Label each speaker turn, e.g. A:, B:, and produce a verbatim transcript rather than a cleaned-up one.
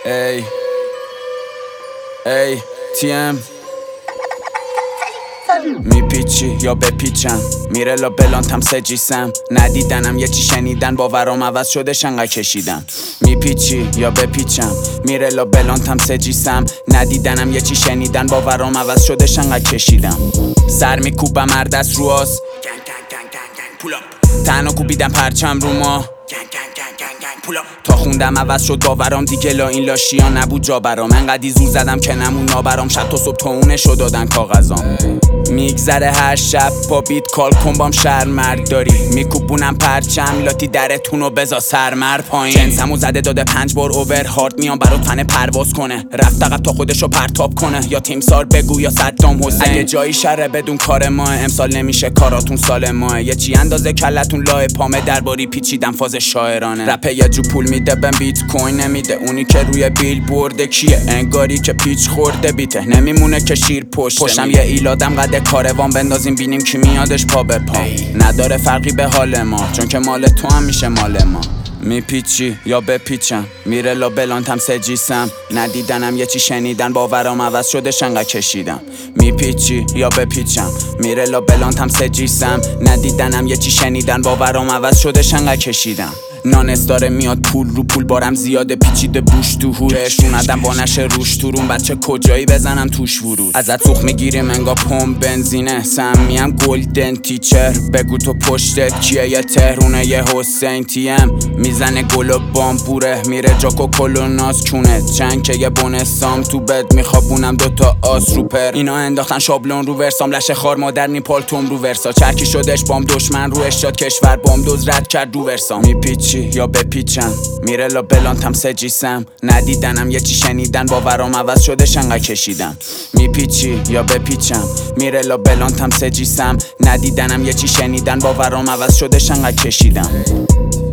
A: ای ای تیم میپیچی یا بپیچم، میره لا بلانتم سجیسم. ندیدنم یه چی شنیدن، باورام عوض شده شنقه کشیدم. میپیچی یا بپیچم، میره لا بلانتم سجیسم. ندیدنم یه چی شنیدن، باورام عوض شده شنقه کشیدم. سر میکوبم هر دست رو آس، تنها کوبیدم پرچم رو ما. تا خوندم عوض شد باورام دیگه، لا این لاشیا نبود جا برام. انقدی زور زدم که نمون نابرام، شب تا صبح تاونشو دادن کاغذام. میگذره هر شب با بیت کال کن بام شهر مرگ داری. میکوبونم پرچم لاتی درتونو بزا سرمر پایین. جنسمو زده داده پنج بار اوور هارد، میام برات فن پرواز کنه. رفت عقب تا خودشو پرتاب کنه، یا تیمسار بگو یا صدام حسین. اگه جایی شره بدون کار ماه، امسال نمیشه کاراتون سال ماه. یه چی اندازه کلتون لای پامه، درباری پیچیدم فاز شاعرانه. رپ یه جو پول میده بهم بیت کوین نمیده، اونی که روی بیل برده کیه؟ انگاری که پیچ خورده بیته، نمیمونه که شیر پشت. پشتم یه ایلادم قد کاروان بندازیم بینیم کی میادش پا به پا. نداره فرقی به حال ما، چون که مال تو هم میشه مال ما. میپیچی یا بپیچم، میره لا بلانتم سجیسم. ندیدنم یه چی شنیدن، باورام عوض شده شنقه کشیدم. میپیچی یا بپیچم، میره لا بلانتم سجیسم. ندیدنم یه چی شنیدن، باورام عوض شده شنقه کشیدم. نانس داره میاد پول رو پول، بارم زیاده پیچیده بوش تو هوش. بهشون ادم با نشه روش تو روم، بچه کجایی بزنم توش ورود. ازت سوخ میگیریم انگا پمپ بنزینه، سمیم گلدن تیچر. بگو تو پشتت کیه؟ یه تهرونه یه حسین تیم. میزنه گل و بامپوره، میره جاکو کلو ناز چونه. چند که یه بونستام تو بد، میخوابونم دوتا آس رو پر. اینا انداختن شابلون رو ورسام، لشه خار مادر نیپال توم رو ورسا. چرکی شدش بام دشمن رو اشتاد، کشور بام دوز رد کرد رو ورسام. میپیچی یا بپیچم، میره لا بلانتم سجیسم. ندیدنم یه چی شنیدن، باورام عوض شده شنقه کشیدم. میپیچی یا بپیچم، میره لا بلانتم سجیسم. ندیدنم یه چی شنیدن، باورام عوض شده شنقه کشیدم.